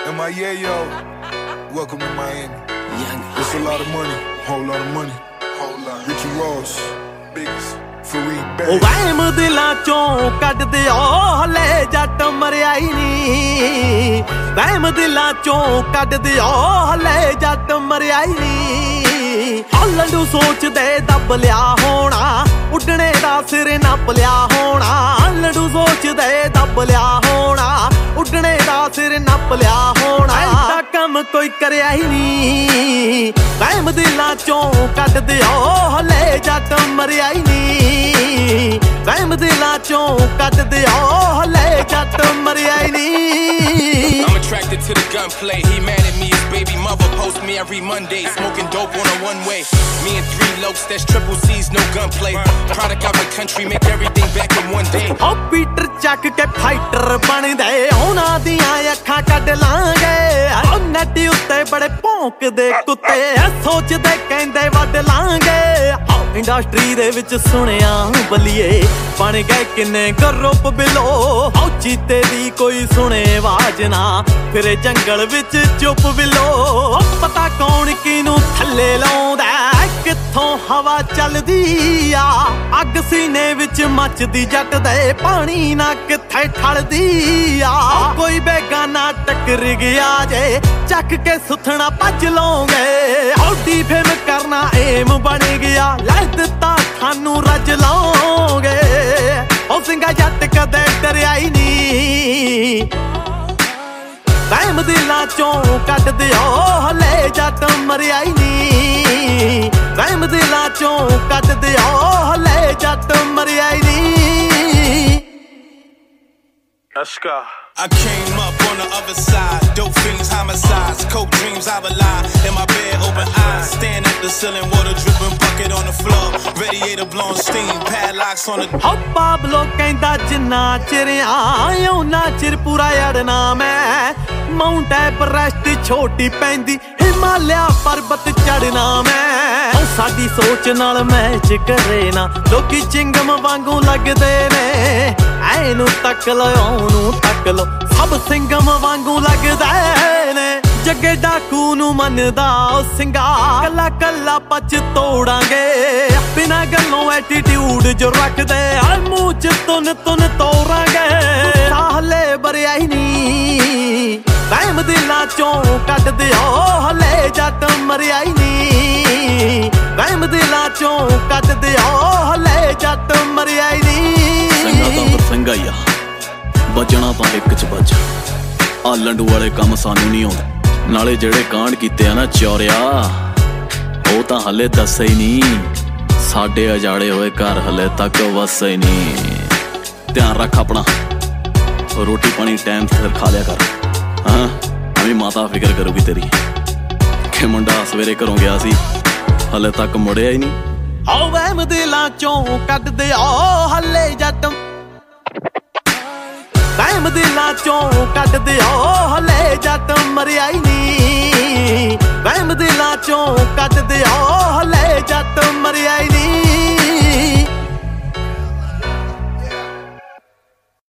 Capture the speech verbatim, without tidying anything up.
M I A, yo. Welcome to Miami. Young It's a lot of money, whole lot of money. Whole lot. Ricky Ross, biggest. ਉਹ ਵਹਿਮ ਦਿਲਾਂ ਚੋਂ ਕੱਢ ਦਿਓ ਹਲੇ ਜੱਟ ਮਰਿਆ ਹੀ ਨੀ। ਵਹਿਮ ਦਿਲਾਂ ਚੋਂ ਕੱਢ ਦਿਓ ਹਲੇ ਜੱਟ ਮਰਿਆ ਹੀ ਨੀ। ਹੱਲੜੂ ਸੋਚਦੇ ਦੱਬ ਲਿਆ ਹੋਣਾ, ਉੱਡਣੇ ਦਾ ਸਿਰ ਨੱਪ ਲਿਆ ਹੋਣਾ। ਹੱਲੜੂ ਸੋਚਦੇ ਦੱਬ ਲਿਆ ਹੋਣਾ, ਉੱਡਣੇ ਦਾ ਸਿਰ ਨੱਪ ਲਿਆ ਹੋਣਾ। ਐਡਾ ਕੰਮ ਕੋਈ ਕਰਿਆ ਹੀ ਨੀ। ਵਹਿਮ ਦਿਲਾਂ ਚੋਂ ਕੱਢ ਦਿਓ ਹਲੇ ਜੱਟ ਮਰਿਆ ਹੀ ਨੀ। ਵਹਿਮ ਦਿਲਾਂ ਚੋਂ ਕੱਢ ਦਿਓ ਹਲੇ ਜੱਟ ਮਰਿਆ ਹੀ ਨੀ। I'm attracted to the gunplay. He mad at me, his baby mother post me every Monday. Smoking dope on a one-way. Me and three lokes, that's triple C's, no gunplay. Product out the country, make everything back in one day. Oh, Peter ਚੱਕ ਕੇ fighter ਬਣਦੇ ਉਹਨਾਂ ਦੀਆਂ ਅੱਖਾਂ ਕੱਢ ਲਾਂਗੇ। ਉਹ Nutty ਉੱਤੇ ਬੜੇ ਭੌਂਕਦੇ ਕੁੱਤੇ ਸੋਚਦੇ ਕਹਿੰਦੇ ਵੱਢ ਲਾਂਗੇ। ਇੰਡਸਟਰੀ ਦੇ ਵਿੱਚ ਸੁਣਿਆ ਬਲੀਏ ਬਣ ਗਏ ਕਿੰਨੇ ਗਰੁੱਪ ਬਿਲੋ। ਆਉ ਚੀਤੇ ਦੀ ਕੋਈ ਸੁਣੇ ਆਵਾਜ਼ ਨਾ ਫਿਰੇ ਜੰਗਲ ਵਿੱਚ ਚੁੱਪ ਬਿਲੋ। ਪਤਾ ਕੌਣ ਕਿਨੂੰ ਥੱਲੇ ਲਾਉਂਦਾ ਕਿੱਥੋਂ ਹਵਾ ਚੱਲਦੀ ਆ। ਅੱਗ ਸੀਨੇ ਵਿੱਚ ਮੱਚਦੀ ਜੱਟ ਦੇ ਪਾਣੀ ਨਾ ਕਿੱਥੇ ਠਲਦੀ ਆ। ਕੋਈ ਬੇਗਾਨਾ ਟੱਕਰ ਗਿਆ ਜੇ ਚੱਕ ਕੇ ਸੁੱਥਣਾ ਭੱਜ ਲਓਗੇ। ਹੌਡੀ ਫੇਮ ਕਰਨਾ ਏਮ ਬਣ ਗਿਆ ਲੈ ਦਿੱਤਾ ਸਾਨੂੰ ਰੱਜ ਲਾਓਗੇ। ਉਹ ਸਿੰਘਾ ਜੱਟ ਕਦੇ ਡਰਿਆ ਹੀ ਨੀ। ਵਹਿਮ ਦਿਲਾਂ ਚੋਂ ਕੱਢ ਦਿਓ ਹਲੇ ਜੱਟ ਮਰਿਆ ਹੀ ਨੀ। ਵਹਿਮ ਦਿਲਾਂ ਚੋਂ ਕੱਢ ਦਿਓ ਹਲੇ ਜੱਟ ਮਰਿਆ ਹੀ ਨੀ। Ashka. I came up on the other side, dope fiends, homicides, coke dreams, I rely in my bed, open eyes, stand at the ceiling, water dripping, bucket on the floor, radiator blowing steam, padlocks on the. ਹੋ Pablo ਕਹਿੰਦਾ ਜਿੰਨਾ ਚਿਰ ਆਇਆ ਉਨਾ ਚਿਰ ਪੂਰਾ ਅੜਨਾ ਮੈਂ। Mount Everest ਛੋਟੀ ਪੈਂਦੀ ਹਿਮਾਲਿਆ ਪਰਬਤ ਚੜਨਾ ਮੈਂ। ਉਹ ਸਾਡੀ ਸੋਚ ਨਾਲ ਮੈਚ ਕਰੇ ਨਾ ਲੋਕੀ ਚਿੰਗਮ ਵਾਂਗੂ ਲੱਗਦੇ ਨੇ। ਐਨੂੰ ਤੱਕ ਲਓ ਉਹਨੂੰ ਤੱਕ ਲਓ ਸਭ ਸਿੰਘਮ ਵਾਂਗੂ ਲੱਗਦੇ ਨੇ। ਜੱਗੇ ਡਾਕੂ ਨੂੰ ਮੰਨਦਾ ਉਹ ਸਿੰਘਾ ਕੱਲਾ ਕੱਲਾ ਪੱਚ ਤੋੜਾਂਗੇ। ਬਿਨਾ ਗੱਲੋਂ ਐਟੀਟਿਊਡ ਜੋ ਰੱਖਦੇ ਹਰ ਮੂੰਹ ਚ ਤੁਨ ਤੁਨ ਤੋੜਾਂਗੇ। ਹਲੇ ਬਰਿਆ ਹੀ ਨੀ। ਵਹਿਮ ਦਿਲਾਂ ਚੋਂ ਕੱਢ ਦਿਓ ਹਲੇ ਜੱਟ ਮਰਿਆ ਹੀ ਨੀ। ਵਹਿਮ ਦਿਲਾਂ ਚੋਂ ਕੱਢ ਦਿਓ ਹਲੇ ਜੱਟ ਮਰਿਆ ਹੀ ਨੀ। ਸਿੰਘਾ ਤਾਂ ਸਿੰਘਾ ਹੀ ਆ, ਬਚਣਾ ਤਾਂ ਇੱਕ ਚ ਬਚ। ਆ ਲੰਡੂ ਵਾਲੇ ਕੰਮ ਸਾਨੂੰ ਨਹੀਂ ਆਉਂਦੇ। ਨਾਲੇ ਜਿਹੜੇ ਕਾਂਡ ਕੀਤੇ ਆ ਨਾ ਚੌਰਿਆ ਉਹ ਤਾਂ ਹਲੇ ਦੱਸੇ ਹੀ ਨਹੀਂ। ਸਾਡੇ ਅਜਾੜੇ ਹੋਏ ਘਰ ਹਲੇ ਤੱਕ ਵਸੇ ਹੀ ਨਹੀਂ। ਧਿਆਨ ਰੱਖ ਆਪਣਾ, ਰੋਟੀ ਪਾਣੀ ਟਾਈਮ ਸਿਰ ਖਾ ਲਿਆ ਕਰ। ਹਾਂ ਅਮੀ ਮਾਤਾ ਫਿਕਰ ਕਰੂਗੀ ਤੇਰੀ ਕਿ ਮੁੰਡਾ ਸਵੇਰੇ ਘਰੋਂ ਗਿਆ ਸੀ ਹਲੇ ਤੱਕ ਮੁੜਿਆ ਹੀ ਨਹੀਂ। ਆਓ ਵਹਿਮ ਦਿਲਾਂ ਚੋਂ ਕੱਢ ਦਿਓ ਹਲੇ ਜੱਟ। ਵਹਿਮ ਦਿਲਾਂ ਚੋਂ ਕੱਢ ਦਿਓ ਹਲੇ ਜੱਟ ਮਰਿਆ ਹੀ ਨੀ। ਵਹਿਮ ਦਿਲਾਂ ਚੋਂ ਕੱਢ ਦਿਓ ਹਲੇ ਜੱਟ ਮਰਿਆ ਹੀ ਨੀ।